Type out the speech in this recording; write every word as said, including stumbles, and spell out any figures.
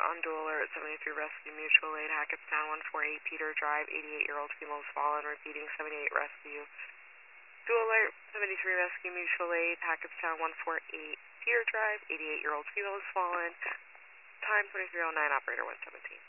on dual alert, seventy-three Rescue Mutual Aid, Hackettstown one four eight, Peter Drive, eighty-eight-year-old female has fallen, repeating seventy-eight Rescue. Dual alert, seventy-three Rescue Mutual Aid, Hackettstown one four eight, Peter Drive, eighty-eight-year-old female has fallen. Time twenty-three oh nine, operator one seventeen.